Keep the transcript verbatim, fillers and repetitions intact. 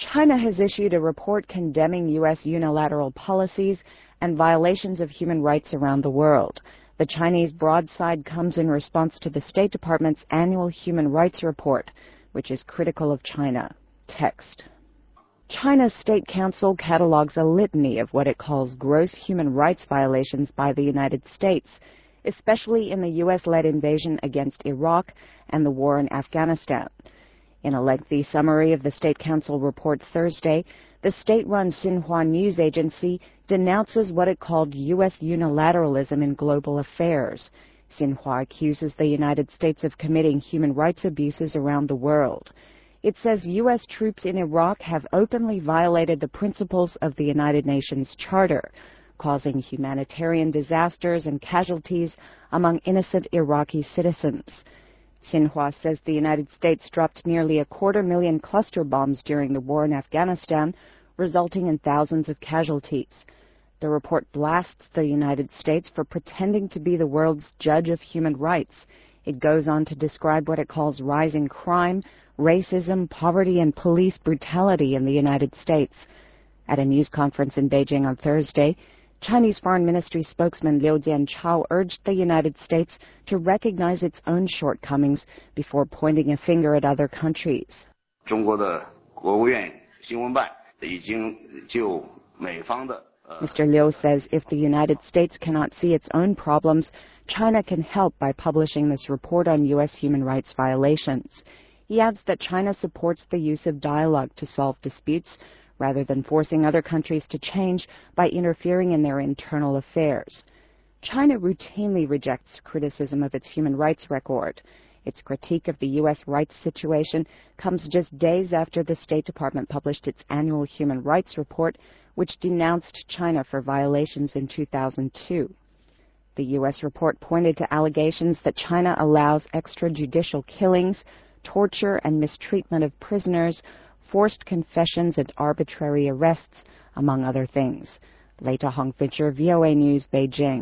China has issued a report condemning U S unilateral policies and violations of human rights around the world. The Chinese broadside comes in response to the State Department's annual human rights report, which is critical of China. Text. China's State Council catalogs a litany of what it calls gross human rights violations by the United States, especially in the U S-led invasion against Iraq and the war in Afghanistan. In a lengthy summary of the State Council report Thursday, the state-run Xinhua news agency denounces what it called U S unilateralism in global affairs. Xinhua accuses the United States of committing human rights abuses around the world. It says U S troops in Iraq have openly violated the principles of the United Nations Charter, causing humanitarian disasters and casualties among innocent Iraqi citizens. Xinhua says the United States dropped nearly a quarter million cluster bombs during the war in Afghanistan, resulting in thousands of casualties. The report blasts the United States for pretending to be the world's judge of human rights. It goes on to describe what it calls rising crime, racism, poverty, and police brutality in the United States. At a news conference in Beijing on Thursday, Chinese Foreign Ministry spokesman Liu Jianchao urged the United States to recognize its own shortcomings before pointing a finger at other countries. Mister Liu says if the United States cannot see its own problems, China can help by publishing this report on U S human rights violations. He adds that China supports the use of dialogue to solve disputes, rather than forcing other countries to change by interfering in their internal affairs. China routinely rejects criticism of its human rights record. Its critique of the U S rights situation comes just days after the State Department published its annual human rights report, which denounced China for violations in two thousand two. The U S report pointed to allegations that China allows extrajudicial killings, torture and mistreatment of prisoners, forced confessions and arbitrary arrests, among other things. Leita Hongfitcher, V O A News, Beijing.